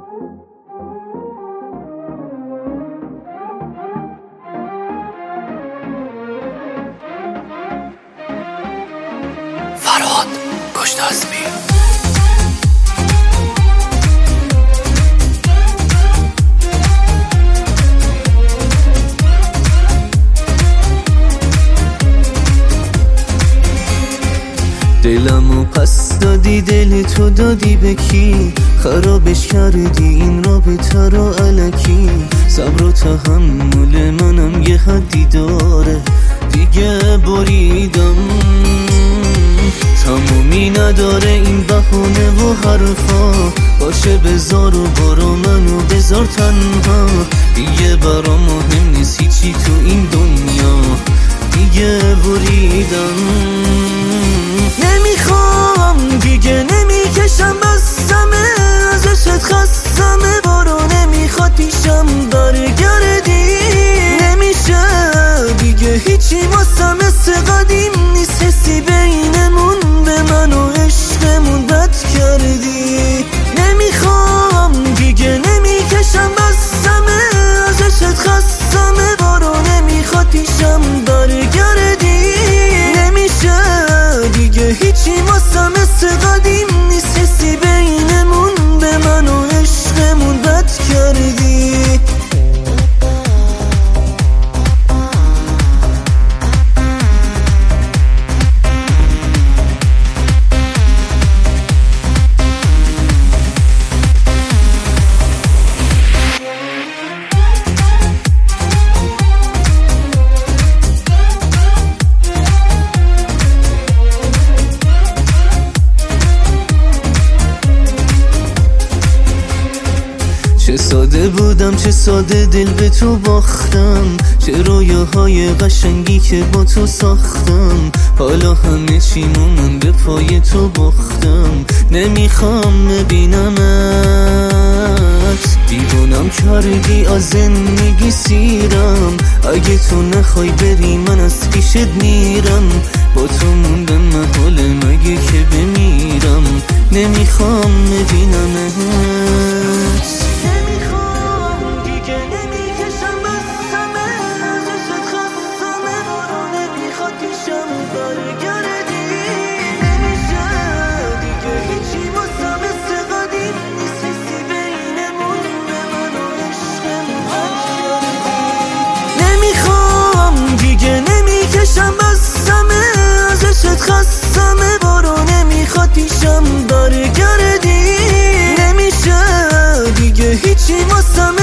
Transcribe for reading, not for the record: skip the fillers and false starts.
فرهاد گشتاسبی. دلمو پس دادی، دل تو دادی به کی؟ خرابش کردی این رابطه رو الکی. صبر و تحمل منم یه حدی داره، دیگه بریدم. تمومی نداره این بهونه و حرفا، باشه بذار و برو منو بذار تنها. دیگه برام مهم نیست هیچی تو این دنیا، دیگه بریدم. نمیخوام دیگه، نمیکشم بسمه، ازشت خستمه. برو نمیخواد پیشم برگردی، نمیشه دیگه هیچی واسم مثل قدیم نیست. حسی بینمون به من و عشقمون بد کردی. نمیخوام دیگه، نمیکشم بسمه، ازشت خستمه. برو نمیخواد پیشم برگردی، نمیشه دیگه هیچی واسم مثل قدیم نیست. حسی بینمون به من و عشقمون بد کردی. چه ساده بودم، چه ساده دل به تو باختم. چه رویاهای قشنگی که با تو ساختم. حالا همه چیمو من به پای تو باختم. نمیخوام ببینمت، دیوونم کردی از زندگی سیرم. اگه تو نخوای بری من از پیشت میرم. با تو موندم محاله مگه که بمیرم. نمیخوام ببینمت. نمیکشم بسمه، ازشت خستمه. برو نمیخواد پیشم برگردی، نمیشه دیگه هیچی واسم